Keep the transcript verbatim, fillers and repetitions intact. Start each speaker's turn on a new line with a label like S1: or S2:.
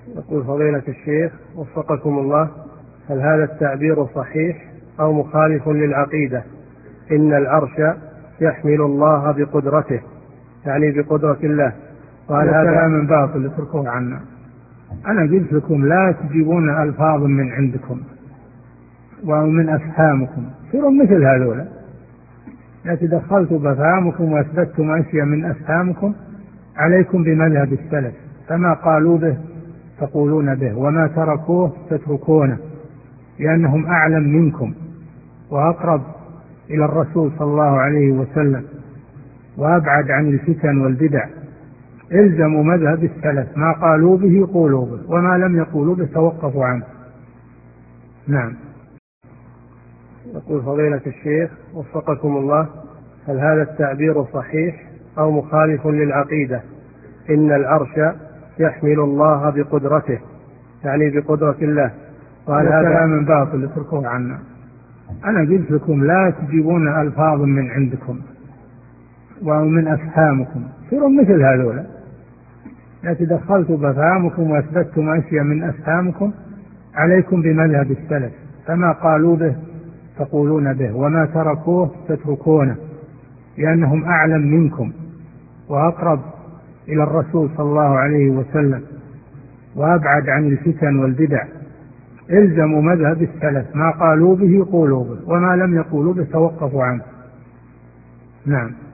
S1: يقول فضيلة الشيخ وفقكم الله، هل هذا التعبير صحيح أو مخالف للعقيدة؟ إن العرش يحمل الله بقدرته، يعني بقدرة الله.
S2: وهذا كلام باطل اتركوه عنا. أنا قلت لكم لا تجيبون ألفاظ من عندكم ومن أفهامكم، صيروا مثل هذولا. لا تدخلتوا بأفهامكم وأثبتتم أشياء من أفهامكم، عليكم بمذهب السلف، فما قالوا به تقولون به، وما تركوه تتركونه، لأنهم أعلم منكم وأقرب إلى الرسول صلى الله عليه وسلم وأبعد عن الفتن والبدع. الزموا مذهب السلف، ما قالوا به قولوا به، وما لم يقولوا به توقفوا عنه. نعم.
S1: يقول فضيلة الشيخ وفقكم الله، هل هذا التعبير صحيح أو مخالف للعقيدة؟ إن العرش يحمل الله بقدرته، يعني بقدرة الله.
S2: وهذا كلام باطل اتركوه عنا. أنا قلت لكم لا تجيبون ألفاظ من عندكم ومن أفهامكم، صيروا مثل هذولا. لا تدخلتوا بأفهامكم وأثبتتم أشياء من أفهامكم، عليكم بمذهب السلف، فما قالوا به تقولون به، وما تركوه تتركونه، لأنهم أعلم منكم وأقرب إلى الرسول صلى الله عليه وسلم وأبعد عن الفتن والبدع. الزموا مذهب السلف، ما قالوا به قولوا به، وما لم يقولوا به توقفوا عنه. نعم.